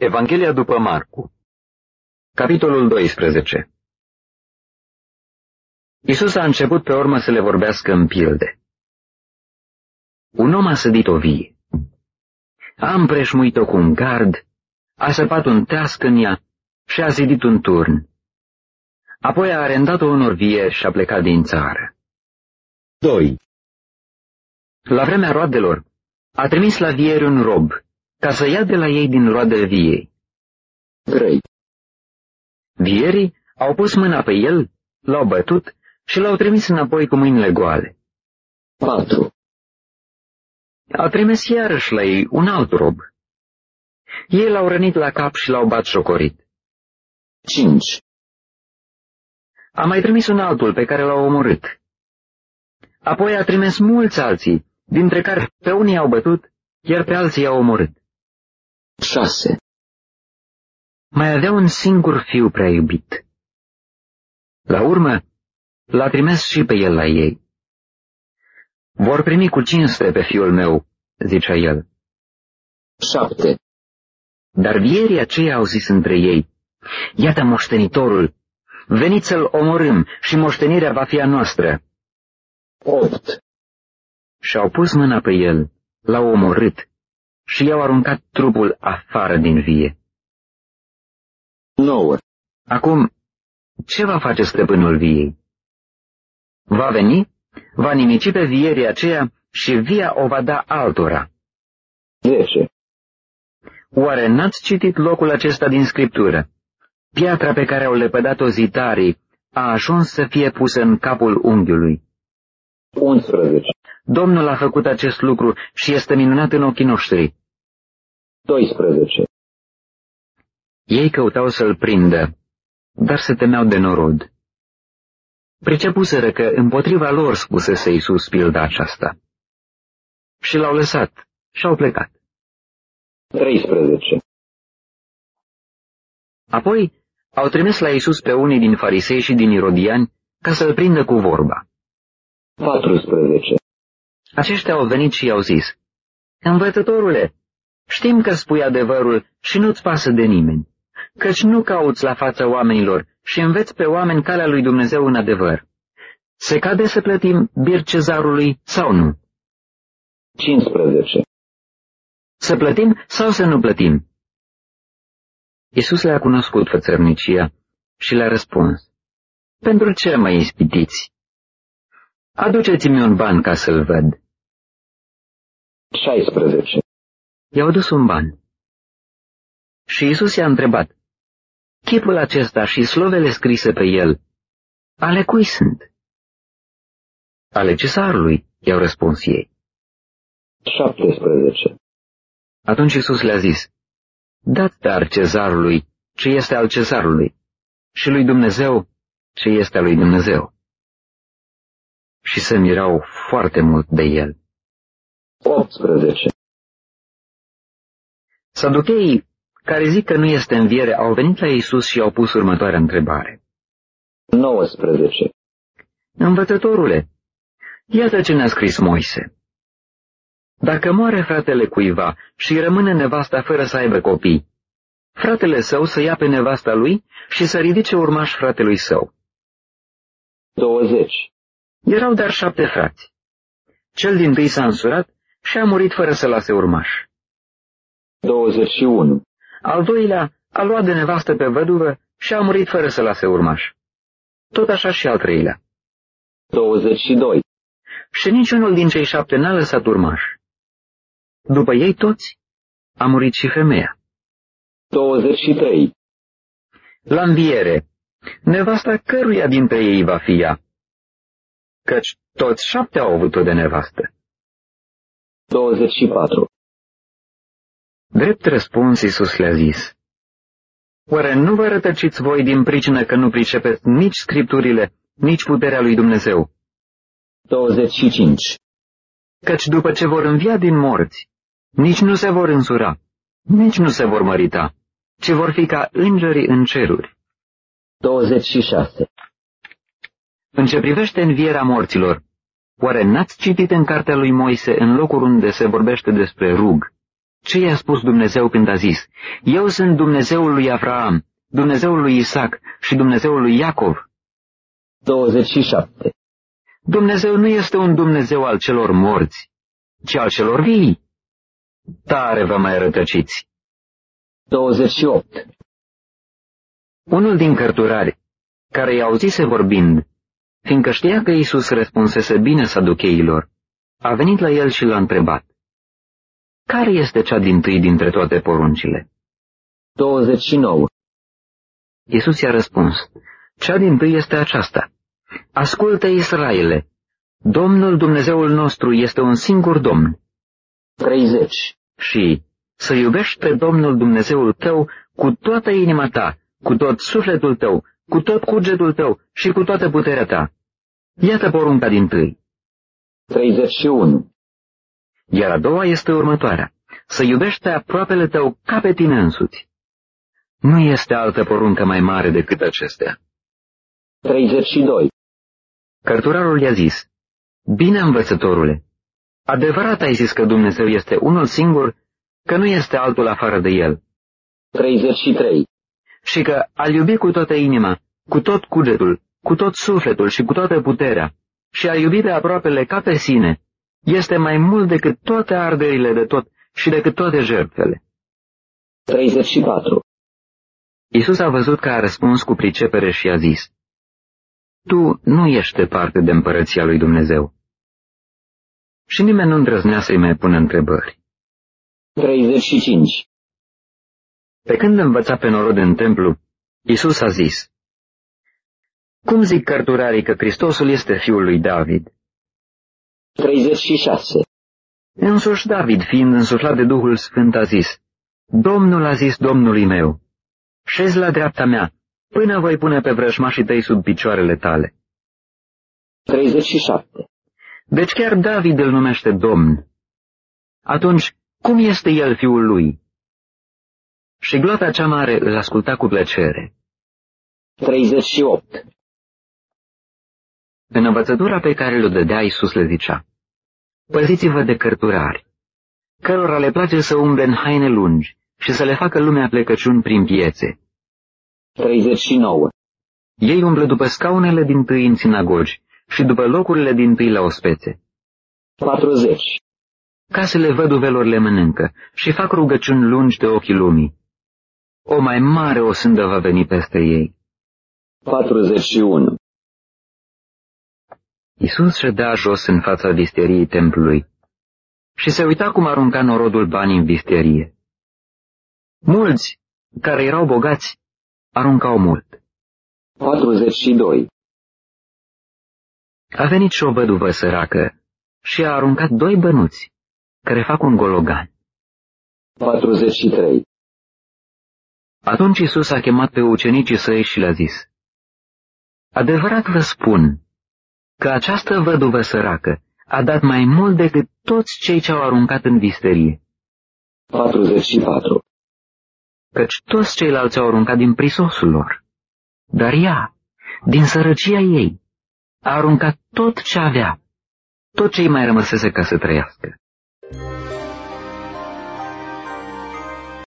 Evanghelia după Marcu, capitolul 12. Iisus a început pe urmă să le vorbească în pilde. Un om a sădit o vie. A împreșmuit-o cu un gard, a săpat un teasc în ea și a zidit un turn. Apoi a arendat-o unor vieri și a plecat din țară. 2. La vremea roadelor, a trimis la vieri un rob, ca să ia de la ei din roadele viei. 3. Vierii au pus mâna pe el, l-au bătut și l-au trimis înapoi cu mâinile goale. 4. A trimis iarăși la ei un alt rob. Ei l-au rănit la cap și l-au batjocorit. 5. A mai trimis un altul pe care l-au omorât. Apoi a trimis mulți alții, dintre care pe unii au bătut, iar pe alții i-au omorât. 6. Mai avea un singur fiu prea iubit. La urmă, l-a trimis și pe el la ei. Vor primi cu cinste pe fiul meu, zicea el. 7. Dar vierii aceia au zis între ei, iată moștenitorul, veniți să-l omorâm și moștenirea va fi a noastră. 8. Și-au pus mâna pe el, l-au omorât și i-au aruncat trupul afară din vie. 9. Acum, ce va face stăpânul viei? Va veni, va nimici pe vierii aceea și via o va da altora. 10. Oare n-ați citit locul acesta din Scriptură? Piatra pe care au lepădat-o zitarii a ajuns să fie pusă în capul unghiului. 11. Domnul a făcut acest lucru și este minunat în ochii noștri. 12. Ei căutau să-l prindă, dar se temeau de norod. Pricepuseră că împotriva lor spusese Iisus pilda aceasta. Și l-au lăsat și au plecat. 13. Apoi au trimis la Iisus pe unii din farisei și din irodiani ca să-l prindă cu vorba. 14. Aceștia au venit și i-au zis, Învățătorule, știm că spui adevărul și nu-ți pasă de nimeni, căci nu cauți la fața oamenilor și înveți pe oameni calea lui Dumnezeu în adevăr. Se cade să plătim bir cezarului sau nu? 15. Să plătim sau să nu plătim? Iisus le-a cunoscut fățărnicia și le-a răspuns, pentru ce mă ispitiți? Aduceți-mi un ban ca să-l văd. 16. I-au dus un ban. Și Iisus i-a întrebat, chipul acesta și slovele scrise pe el, ale cui sunt? Ale cezarului, i-au răspuns ei. 17. Atunci Iisus le-a zis, dați dar cezarului ce este al cezarului și lui Dumnezeu ce este al lui Dumnezeu. Și se mirau foarte mult de el. 18. Saducheii, care zic că nu este înviere, au venit la Iisus și i-au pus următoarea întrebare. 19. Învățătorule, iată ce ne-a scris Moise. Dacă moare fratele cuiva și rămâne nevasta fără să aibă copii, fratele său să ia pe nevasta lui și să ridice urmaș fratelui său. 20. Erau dar 7 frați. Cel dintâi s-a însurat și a murit fără să lase urmaș. 21. Al doilea a luat de nevastă pe văduvă și a murit fără să lase urmaș. Tot așa și al treilea. 22. Și niciunul din cei 7 n-a lăsat urmaș. După ei toți a murit și femeia. 23. La înviere, nevasta căruia dintre ei va fi ea? Căci toți 7 au avut-o de nevastă. 24. Drept răspuns, Iisus le-a zis, oare nu vă rătăciți voi din pricină că nu pricepeți nici Scripturile, nici puterea lui Dumnezeu? 25. Căci după ce vor învia din morți, nici nu se vor însura, nici nu se vor mărita, ci vor fi ca îngerii în ceruri. 26. În ce privește învierea morților, oare n-ați citit în cartea lui Moise, în locul unde se vorbește despre rug, ce i-a spus Dumnezeu când a zis: Eu sunt Dumnezeul lui Avraam, Dumnezeul lui Isaac și Dumnezeul lui Iacov? 27. Dumnezeu nu este un Dumnezeu al celor morți, ci al celor vii. Tare vă mai rătăciți. 28. Unul din cărturari, care i-a auzise vorbind, fiindcă știa că Iisus răspunsese bine saducheilor, a venit la el și l-a întrebat: Care este cea dintâi dintre toate poruncile? 29. Iisus i-a răspuns: Cea dintâi este aceasta: Ascultă, Israele, Domnul Dumnezeul nostru este un singur Domn. 30. Și să iubești pe Domnul Dumnezeul tău cu toată inima ta, cu tot sufletul tău, cu tot cugetul tău și cu toată puterea ta. Iată porunca dintâi. 31. Iar a doua este următoarea: să iubești pe aproapele tău ca pe tine însuți. Nu este altă poruncă mai mare decât acestea. 32. Cărturarul i-a zis: Bine, învățătorule, adevărat ai zis că Dumnezeu este unul singur, că nu este altul afară de El. 33. Și că a-L iubi cu toată inima, cu tot cugetul, cu tot sufletul și cu toată puterea, și a iubi pe aproapele ca pe sine, este mai mult decât toate arderile de tot și decât toate jertfele. 34. Iisus a văzut că a răspuns cu pricepere și a zis: Tu nu ești departe de împărăția lui Dumnezeu. Și nimeni nu îndrăznea să-i mai pună întrebări. 35. Pe când învăța pe norod în templu, Iisus a zis: Cum zic cărturarii că Hristosul este fiul lui David? 36. Însuși David, fiind însuflat de Duhul Sfânt, a zis: Domnul a zis Domnului meu: Șezi la dreapta mea, până voi pune pe vrăjmașii tăi sub picioarele tale. 37. Deci chiar David îl numește Domn. Atunci, cum este el fiul lui? Și gloata cea mare îl asculta cu plăcere. 38. În învățătura pe care le dădea, Iisus le zicea: Păziți-vă de cărturari, cărora le place să umble în haine lungi și să le facă lumea plecăciuni prin piețe. 39. Ei umblă după scaunele dintâi în sinagogi și după locurile dintâi la ospețe. 40. Casele văduvelor le mănâncă și fac rugăciuni lungi de ochii lumii. O mai mare osândă va veni peste ei. 41. Iisus ședea jos în fața visteriei templului și se uita cum arunca norodul bani în visterie. Mulți, care erau bogați, aruncau mult. 42. A venit și o văduvă săracă și a aruncat 2 bănuți, care fac un gologan. 43. Atunci Iisus a chemat pe ucenicii săi și le-a zis: Adevărat vă spun că această văduvă săracă a dat mai mult decât toți cei ce au aruncat în visterie. 44. Căci toți ceilalți au aruncat din prisosul lor, dar ea, din sărăcia ei, a aruncat tot ce avea, tot ce îi mai rămăsese ca să trăiască.